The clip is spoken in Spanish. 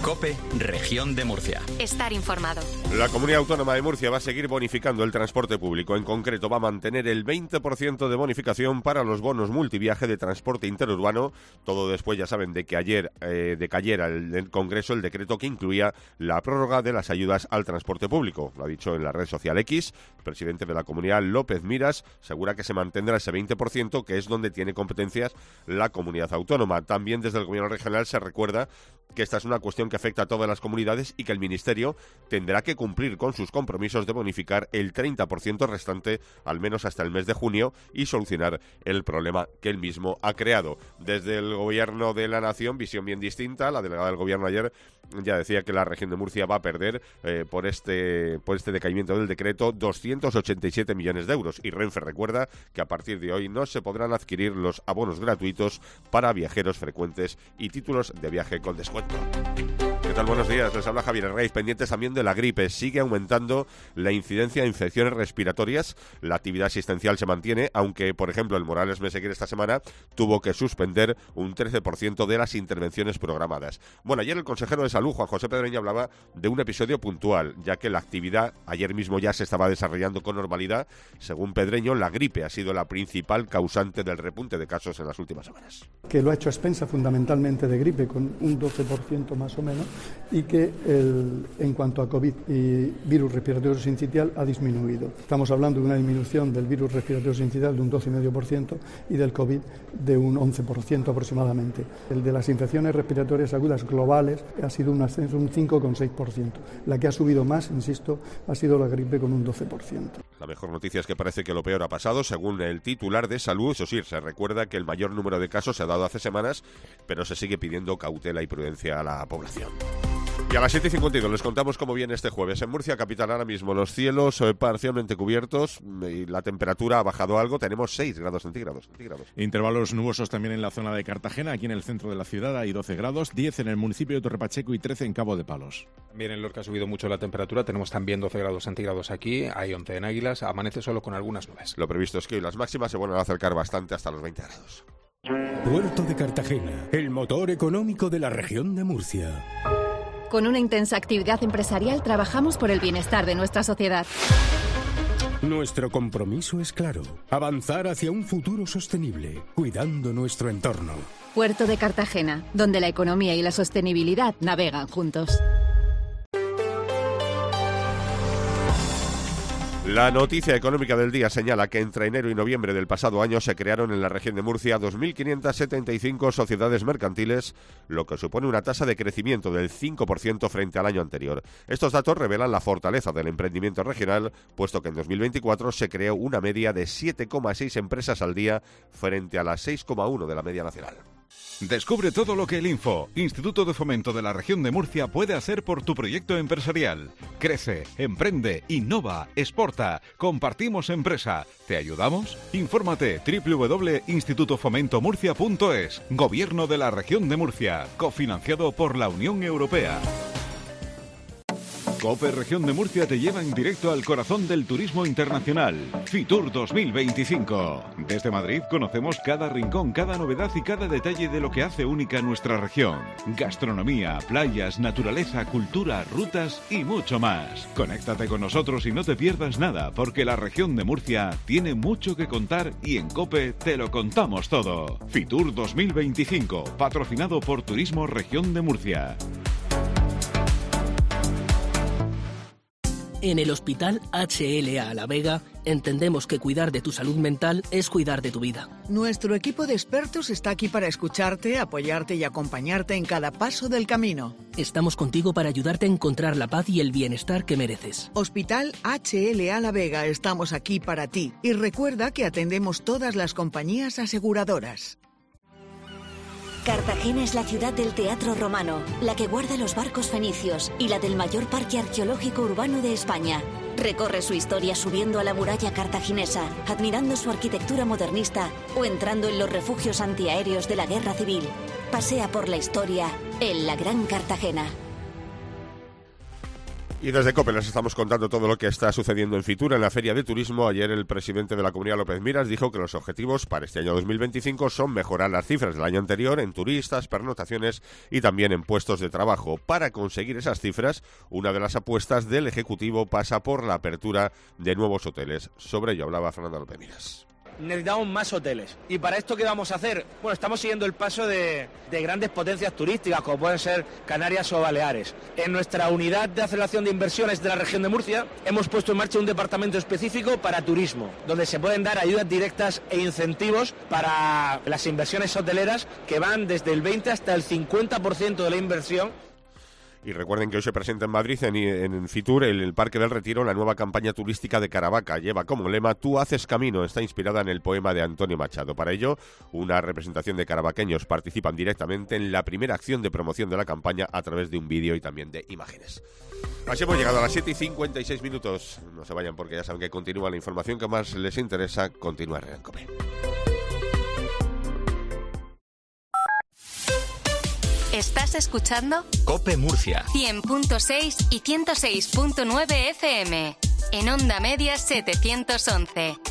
COPE, Región de Murcia. Estar informado. La Comunidad Autónoma de Murcia va a seguir bonificando el transporte público. En concreto, va a mantener el 20% de bonificación para los bonos multiviaje de transporte interurbano. Todo después, ya saben, de que ayer decayera el Congreso el decreto que incluía la prórroga de las ayudas al transporte público. Lo ha dicho en la red social X. El presidente de la comunidad, López Miras, asegura que se mantendrá ese 20%, que es donde tiene competencias la comunidad autónoma. También desde el gobierno regional se recuerda que esta es una cuestión que afecta a todas las comunidades y que el Ministerio tendrá que cumplir con sus compromisos de bonificar el 30% restante, al menos hasta el mes de junio, y solucionar el problema que él mismo ha creado. Desde el Gobierno de la Nación, visión bien distinta. La delegada del Gobierno ayer ya decía que la región de Murcia va a perder por este decaimiento del decreto 287 millones de euros. Y Renfe recuerda que a partir de hoy no se podrán adquirir los abonos gratuitos para viajeros frecuentes y títulos de viaje con descuento. ¿Qué tal? Buenos días, les habla Javier Herreyes. Pendientes también de la gripe. Sigue aumentando la incidencia de infecciones respiratorias. La actividad asistencial se mantiene, aunque, por ejemplo, el Morales Meseguer esta semana tuvo que suspender un 13% de las intervenciones programadas. Bueno, ayer el consejero de Salud, Juan José Pedreño, hablaba de un episodio puntual, ya que la actividad ayer mismo ya se estaba desarrollando con normalidad. Según Pedreño, la gripe ha sido la principal causante del repunte de casos en las últimas semanas. Que lo ha hecho a expensa fundamentalmente de gripe, con un 12% más o menos, y que en cuanto a COVID y virus respiratorio sincitial ha disminuido. Estamos hablando de una disminución del virus respiratorio sincitial de un 12,5% y del COVID de un 11% aproximadamente. El de las infecciones respiratorias agudas globales ha sido un ascenso de un 5,6%. La que ha subido más, insisto, ha sido la gripe con un 12%. La mejor noticia es que parece que lo peor ha pasado, según el titular de Salud. Eso sí, se recuerda que el mayor número de casos se ha dado hace semanas, pero se sigue pidiendo cautela y prudencia a la población. Y a las 7:52 les contamos cómo viene este jueves. En Murcia capital ahora mismo los cielos parcialmente cubiertos y la temperatura ha bajado algo. Tenemos 6 grados centígrados. Intervalos nubosos también en la zona de Cartagena. Aquí en el centro de la ciudad hay 12 grados, 10 en el municipio de Torre Pacheco y 13 en Cabo de Palos. También en Lorca ha subido mucho la temperatura. Tenemos también 12 grados centígrados aquí. Hay 11 en Águilas. Amanece solo con algunas nubes. Lo previsto es que hoy las máximas se vuelven a acercar bastante hasta los 20 grados. Puerto de Cartagena, el motor económico de la región de Murcia. Con una intensa actividad empresarial trabajamos por el bienestar de nuestra sociedad. Nuestro compromiso es claro: avanzar hacia un futuro sostenible, cuidando nuestro entorno. Puerto de Cartagena, donde la economía y la sostenibilidad navegan juntos. La noticia económica del día señala que entre enero y noviembre del pasado año se crearon en la región de Murcia 2.575 sociedades mercantiles, lo que supone una tasa de crecimiento del 5% frente al año anterior. Estos datos revelan la fortaleza del emprendimiento regional, puesto que en 2024 se creó una media de 7,6 empresas al día frente a las 6,1 de la media nacional. Descubre todo lo que el INFO, Instituto de Fomento de la Región de Murcia, puede hacer por tu proyecto empresarial. Crece, emprende, innova, exporta. Compartimos empresa. ¿Te ayudamos? Infórmate www.institutofomentomurcia.es. Gobierno de la Región de Murcia. Cofinanciado por la Unión Europea. COPE Región de Murcia te lleva en directo al corazón del turismo internacional. Fitur 2025. Desde Madrid conocemos cada rincón, cada novedad y cada detalle de lo que hace única nuestra región. Gastronomía, playas, naturaleza, cultura, rutas y mucho más. Conéctate con nosotros y no te pierdas nada, porque la región de Murcia tiene mucho que contar y en COPE te lo contamos todo. Fitur 2025, patrocinado por Turismo Región de Murcia. En el Hospital HLA La Vega entendemos que cuidar de tu salud mental es cuidar de tu vida. Nuestro equipo de expertos está aquí para escucharte, apoyarte y acompañarte en cada paso del camino. Estamos contigo para ayudarte a encontrar la paz y el bienestar que mereces. Hospital HLA La Vega, estamos aquí para ti. Y recuerda que atendemos todas las compañías aseguradoras. Cartagena es la ciudad del teatro romano, la que guarda los barcos fenicios y la del mayor parque arqueológico urbano de España. Recorre su historia subiendo a la muralla cartaginesa, admirando su arquitectura modernista o entrando en los refugios antiaéreos de la Guerra Civil. Pasea por la historia en la Gran Cartagena. Y desde COPE les estamos contando todo lo que está sucediendo en Fitur, en la Feria de Turismo. Ayer el presidente de la Comunidad, López Miras, dijo que los objetivos para este año 2025 son mejorar las cifras del año anterior en turistas, pernoctaciones y también en puestos de trabajo. Para conseguir esas cifras, una de las apuestas del Ejecutivo pasa por la apertura de nuevos hoteles. Sobre ello hablaba Fernando López Miras. Necesitamos más hoteles. ¿Y para esto qué vamos a hacer? Bueno, estamos siguiendo el paso de grandes potencias turísticas, como pueden ser Canarias o Baleares. En nuestra unidad de aceleración de inversiones de la región de Murcia, hemos puesto en marcha un departamento específico para turismo, donde se pueden dar ayudas directas e incentivos para las inversiones hoteleras, que van desde el 20 hasta el 50% de la inversión. Y recuerden que hoy se presenta en Madrid, en Fitur, en el Parque del Retiro, la nueva campaña turística de Caravaca. Lleva como lema "Tú haces camino". Está inspirada en el poema de Antonio Machado. Para ello, una representación de caravaqueños participan directamente en la primera acción de promoción de la campaña a través de un vídeo y también de imágenes. Así hemos llegado a las 7:56 minutos. No se vayan porque ya saben que continúa la información que más les interesa. Continuar en COPE. ¿Estás escuchando? COPE Murcia 100.6 y 106.9 FM. En onda media 711.